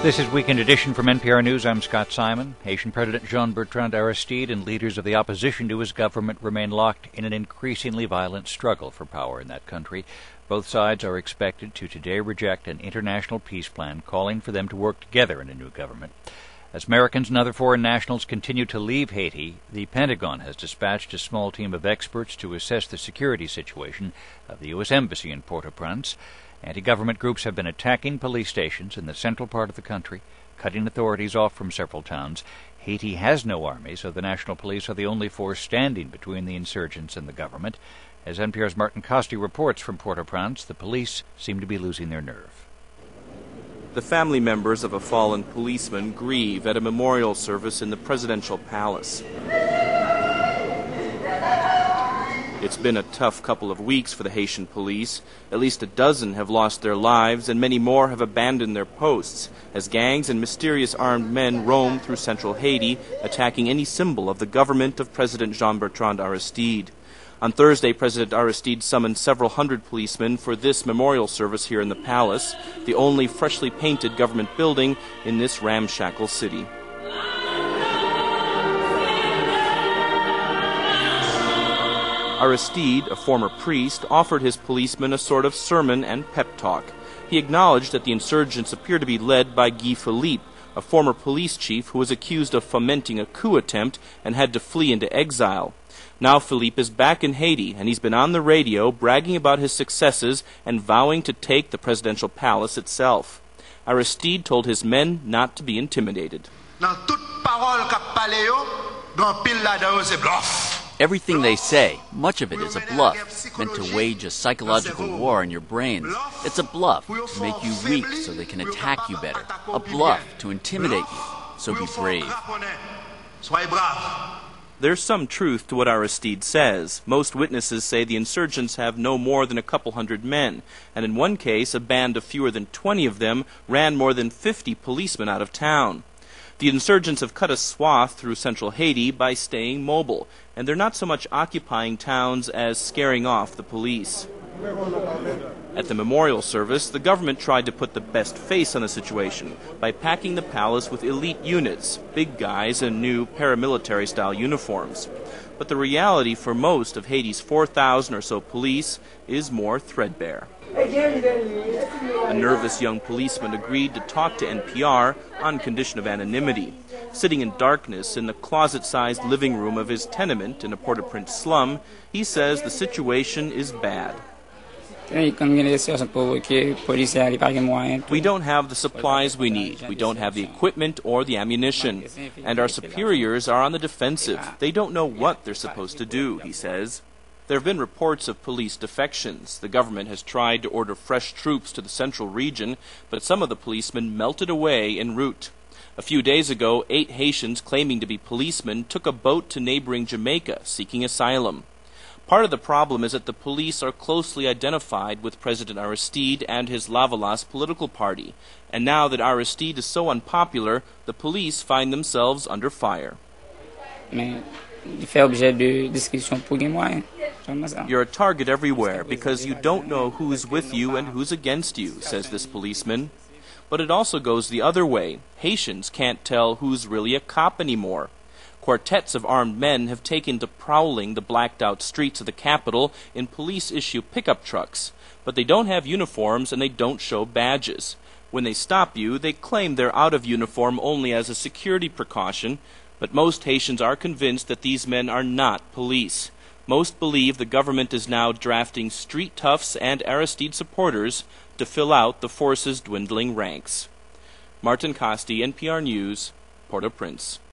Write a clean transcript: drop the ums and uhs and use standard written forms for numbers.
This is Weekend Edition from NPR News. I'm Scott Simon. Haitian President Jean-Bertrand Aristide and leaders of the opposition to his government remain locked in an increasingly violent struggle for power in that country. Both sides are expected to today reject an international peace plan calling for them to work together in a new government. As Americans and other foreign nationals continue to leave Haiti, the Pentagon has dispatched a small team of experts to assess the security situation of the U.S. Embassy in Port-au-Prince. Anti-government groups have been attacking police stations in the central part of the country, cutting authorities off from several towns. Haiti has no army, so the National Police are the only force standing between the insurgents and the government. As NPR's Martin Costi reports from Port-au-Prince, the police seem to be losing their nerve. The family members of a fallen policeman grieve at a memorial service in the presidential palace. It's been a tough couple of weeks for the Haitian police. At least a dozen have lost their lives, and many more have abandoned their posts, as gangs and mysterious armed men roam through central Haiti, attacking any symbol of the government of President Jean-Bertrand Aristide. On Thursday, President Aristide summoned several hundred policemen for this memorial service here in the palace, the only freshly painted government building in this ramshackle city. Aristide, a former priest, offered his policemen a sort of sermon and pep talk. He acknowledged that the insurgents appear to be led by Guy Philippe, a former police chief who was accused of fomenting a coup attempt and had to flee into exile. Now Philippe is back in Haiti, and he's been on the radio bragging about his successes and vowing to take the presidential palace itself. Aristide told his men not to be intimidated. Everything they say, much of it is a bluff, meant to wage a psychological war on your brains. It's a bluff to make you weak so they can attack you better. A bluff to intimidate you, so be brave. There's some truth to what Aristide says. Most witnesses say the insurgents have no more than a couple hundred men, and in one case, a band of fewer than 20 of them ran more than 50 policemen out of town. The insurgents have cut a swath through central Haiti by staying mobile, and they're not so much occupying towns as scaring off the police. At the memorial service, the government tried to put the best face on the situation by packing the palace with elite units, big guys in new paramilitary-style uniforms. But the reality for most of Haiti's 4,000 or so police is more threadbare. A nervous young policeman agreed to talk to NPR on condition of anonymity. Sitting in darkness in the closet-sized living room of his tenement in a Port-au-Prince slum, he says the situation is bad. We don't have the supplies we need. We don't have the equipment or the ammunition. And our superiors are on the defensive. They don't know what they're supposed to do, he says. There have been reports of police defections. The government has tried to order fresh troops to the central region, but some of the policemen melted away en route. A few days ago, 8 Haitians claiming to be policemen took a boat to neighboring Jamaica, seeking asylum. Part of the problem is that the police are closely identified with President Aristide and his Lavalas political party, and now that Aristide is so unpopular, the police find themselves under fire. You're a target everywhere because you don't know who's with you and who's against you, says this policeman. But it also goes the other way. Haitians can't tell who's really a cop anymore. Quartets of armed men have taken to prowling the blacked-out streets of the capital in police-issue pickup trucks, but they don't have uniforms and they don't show badges. When they stop you, they claim they're out of uniform only as a security precaution, but most Haitians are convinced that these men are not police. Most believe the government is now drafting street toughs and Aristide supporters to fill out the force's dwindling ranks. Martin Costi, NPR News, Port-au-Prince.